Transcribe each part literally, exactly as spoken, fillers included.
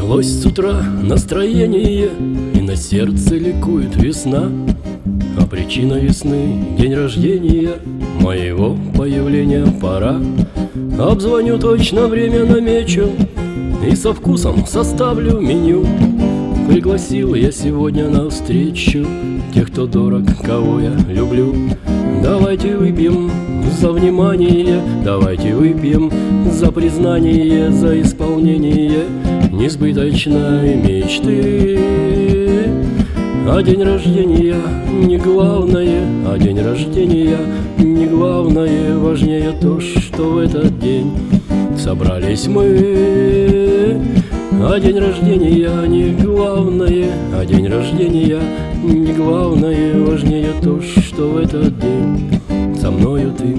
Поднялось с утра настроение, и на сердце ликует весна. А причина весны — день рождения моего появления пора. Обзвоню, точно время намечу, и со вкусом составлю меню. Пригласил я сегодня на встречу тех, кто дорог, кого я люблю. Давайте выпьем за внимание, давайте выпьем за признание, за исполнение несбыточной мечты. А день рождения не главное, а день рождения не главное. Важнее то, что в этот день собрались мы. А день рождения не главное, а день рождения не главное. Важнее то, что в этот день со мною ты.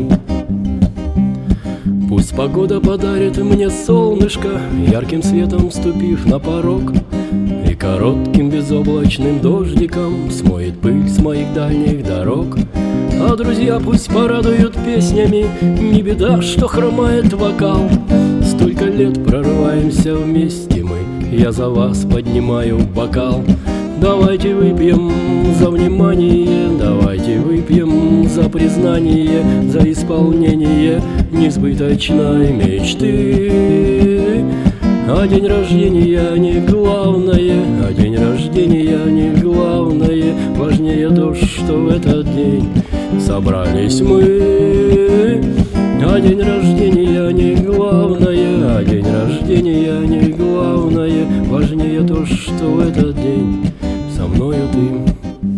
Пусть погода подарит мне солнышко, ярким светом вступив на порог, и коротким безоблачным дождиком смоет пыль с моих дальних дорог. А друзья пусть порадуют песнями, не беда, что хромает вокал. Столько лет прорываемся вместе мы, я за вас поднимаю бокал. Давайте выпьем за внимание, давайте выпьем за признание, за исполнение несбыточной мечты. А день рождения не главное, а день рождения не главное. Важнее то, что в этот день собрались мы. А день рождения не главное, а день рождения не главное. Важнее то, что в этот день со мною ты.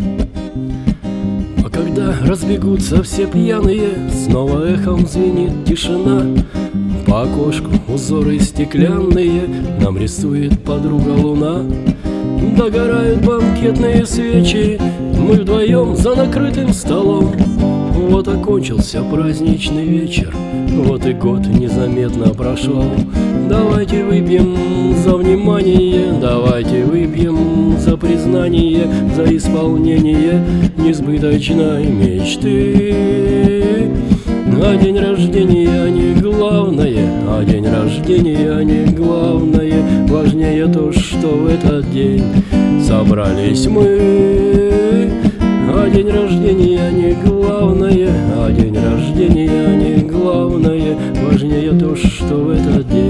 А когда разбегутся все пьяные, снова эхом звенит тишина. По окошку узоры стеклянные нам рисует подруга луна. Догорают банкетные свечи, мы вдвоем за накрытым столом. Вот окончился праздничный вечер, вот и год незаметно прошел. Давайте выпьем за внимание, давайте выпьем за признание, за исполнение несбыточной мечты. А день рождения не главное, а день рождения не главное. Важнее то, что в этот день собрались мы. А день рождения не главное, а день рождения не главное. Важнее то, что в этот день